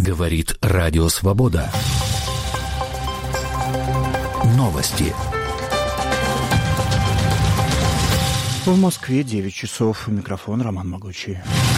Говорит Радио Свобода. Новости. В Москве 9 часов. Микрофон Роман Могучий.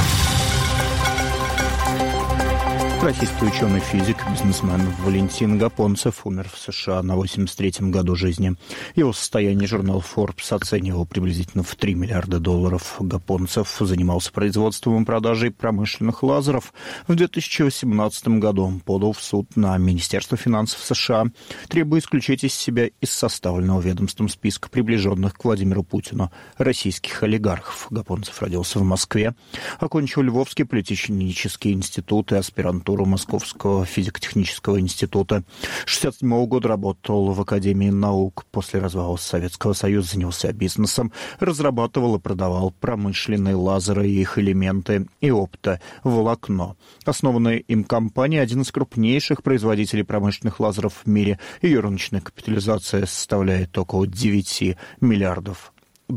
Российский ученый-физик, бизнесмен Валентин Гапонцев умер в США на 83-м году жизни. Его состояние журнал Forbes оценивал приблизительно в $3 миллиарда. Гапонцев занимался производством и продажей промышленных лазеров. В 2018 году он подал в суд на Министерство финансов США, требуя исключить из себя из составленного ведомством списка приближенных к Владимиру Путину российских олигархов. Гапонцев родился в Москве, окончил Львовский политехнический институт и аспирантуру Московского физико-технического института. С 1967 года работал в Академии наук. После развала Советского Союза занялся бизнесом, разрабатывал и продавал промышленные лазеры и их элементы и оптоволокно. Основанная им компания – один из крупнейших производителей промышленных лазеров в мире. Ее рыночная капитализация составляет около $9 миллиардов.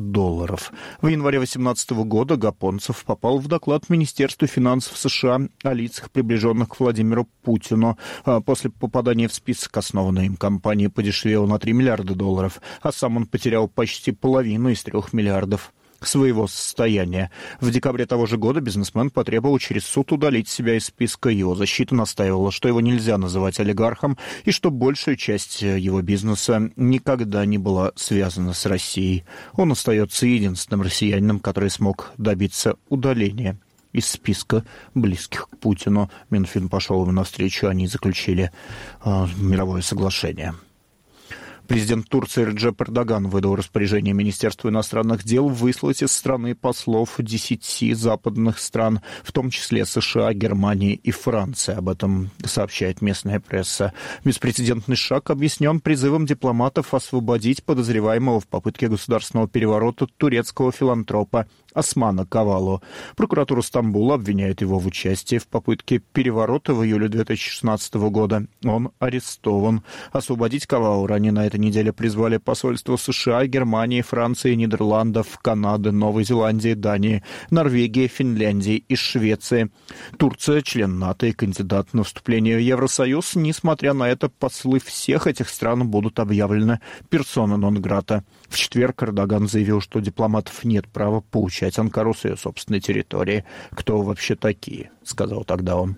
В январе 2018 года Гапонцев попал в доклад Министерства финансов США о лицах, приближенных к Владимиру Путину. После попадания в список основанной им компании подешевела на $3 миллиарда, а сам он потерял почти половину из 3 миллиардов своего состояния. В декабре того же года бизнесмен потребовал через суд удалить себя из списка. Его защита настаивала, что его нельзя называть олигархом и что большая часть его бизнеса никогда не была связана с Россией. Он остается единственным россиянином, который смог добиться удаления из списка близких к Путину. Минфин пошел ему навстречу, они заключили мировое соглашение. Президент Турции Реджеп Эрдоган выдал распоряжение Министерству иностранных дел выслать из страны послов 10 западных стран, в том числе США, Германии и Франции. Об этом сообщает местная пресса. Беспрецедентный шаг объяснен призывом дипломатов освободить подозреваемого в попытке государственного переворота турецкого филантропа Османа Кавалу. Прокуратура Стамбула обвиняет его в участии в попытке переворота в июле 2016 года. Он арестован. Освободить Кавалу ранее на этой неделе призвали посольства США, Германии, Франции, Нидерландов, Канады, Новой Зеландии, Дании, Норвегии, Финляндии и Швеции. Турция, член НАТО и кандидат на вступление в Евросоюз. Несмотря на это, послы всех этих стран будут объявлены персона нон грата. В четверг Эрдоган заявил, что дипломатов нет права поучать Анкару с ее собственной территории. «Кто вообще такие?» — сказал тогда он.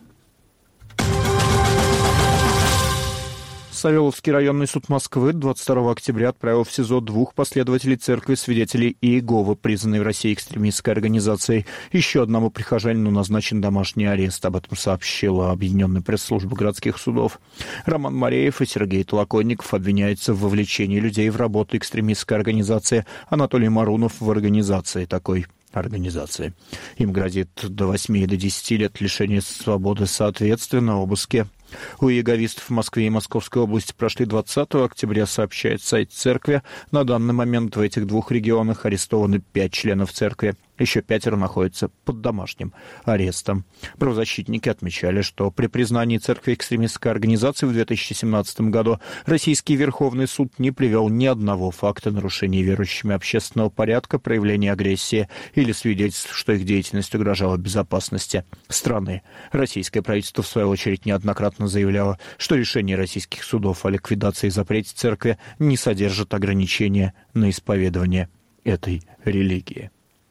Савеловский районный суд Москвы 22 октября отправил в СИЗО 2 последователей церкви свидетелей Иеговы, признанной в России экстремистской организацией. Еще одному прихожанину назначен домашний арест. Об этом сообщила Объединенная пресс-служба городских судов. Роман Мареев и Сергей Толоконников обвиняются в вовлечении людей в работу экстремистской организации. Анатолий Марунов в организации такой организации. Им грозит до 8 и до 10 лет лишения свободы соответственно. Обыски у иеговистов в Москве и Московской области прошли 20 октября, сообщает сайт церкви. На данный момент в этих двух регионах арестованы 5 членов церкви. Еще 5 находятся под домашним арестом. Правозащитники отмечали, что при признании церкви экстремистской организацией в 2017 году Российский Верховный суд не привел ни одного факта нарушения верующими общественного порядка, проявления агрессии или свидетельств, что их деятельность угрожала безопасности страны. Российское правительство, в свою очередь, неоднократно заявляло, что решение российских судов о ликвидации и запрете церкви не содержит ограничения на исповедование этой религии.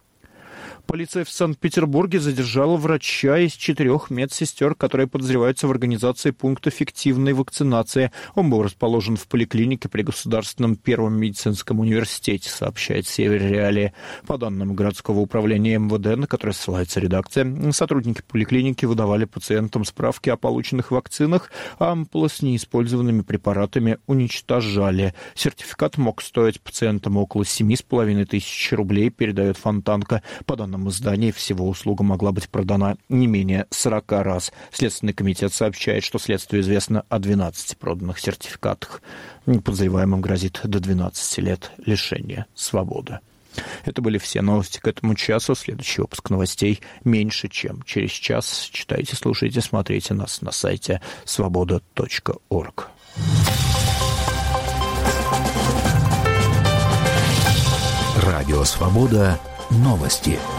Полиция в Санкт-Петербурге задержала врача из 4 медсестер, которые подозреваются в организации пункта фиктивной вакцинации. Он был расположен в поликлинике при Государственном первом медицинском университете, сообщает Север Реалии. По данным городского управления МВД, на которое ссылается редакция, сотрудники поликлиники выдавали пациентам справки о полученных вакцинах, а ампулы с неиспользованными препаратами уничтожали. Сертификат мог стоить пациентам около 7,5 тысяч рублей, передает Фонтанка. По данным издания, всего услуга могла быть продана не менее 40 раз. Следственный комитет сообщает, что следствию известно о 12 проданных сертификатах. Подозреваемым грозит до 12 лет лишения свободы. Это были все новости к этому часу. Следующий выпуск новостей меньше, чем через час. Читайте, слушайте, смотрите нас на сайте svoboda.org. Радио «Свобода». Новости.